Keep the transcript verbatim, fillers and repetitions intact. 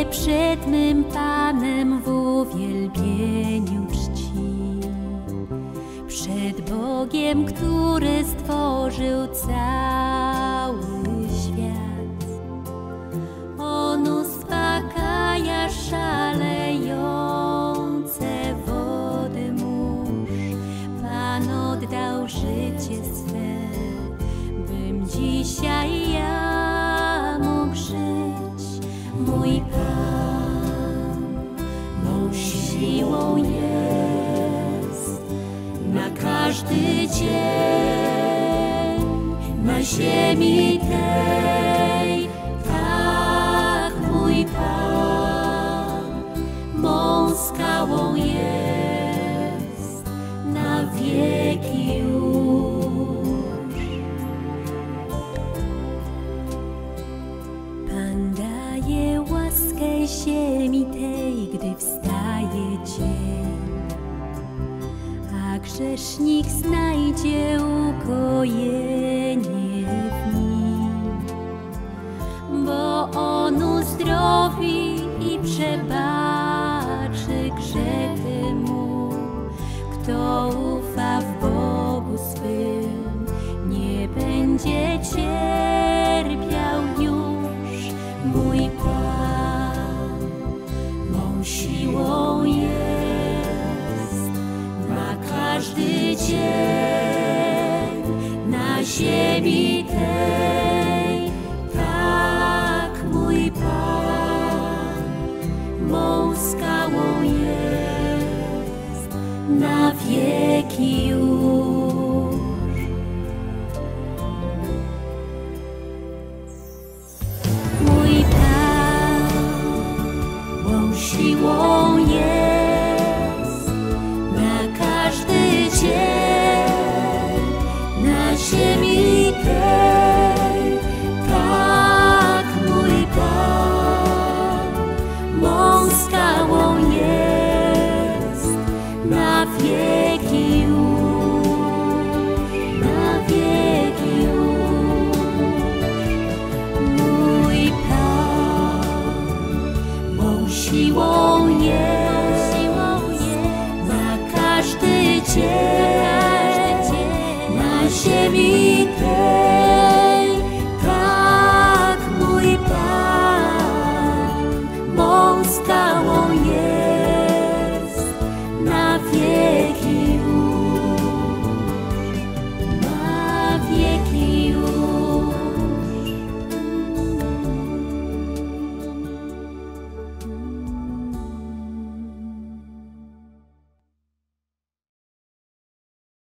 przed mym Panem w uwielbieniu czci. Przed Bogiem, który stworzył cały świat. On uspokaja szalejące wody mórz. Pan oddał życie swe, bym dzisiaj ja mógł żyć. Mój Pan mą siłą jest na każdy dzień na ziemi tej. Tak, mój Pan mą skałą jest na wieki już. Pan daje łaskę ziemi tej, gdy wstaje dzień, a grzesznik znajdzie ukojenie w nim, bo On uzdrowi i przebaczy grzechy mu. Kto ufa w Bogu swym, nie będzie cierpiał już. Mój Pan mą siłą jest na każdy dzień na ziemi tej. Tak, mój Pan mą skałą jest na wieki już. Mój Pan mą siłą jest na każdy dzień na ziemi tej. Tak, mój Pan mą skałą jest na wieki już, na wieki już. Mój Pan mą siłą jest na każdy dzień na ziemi tej.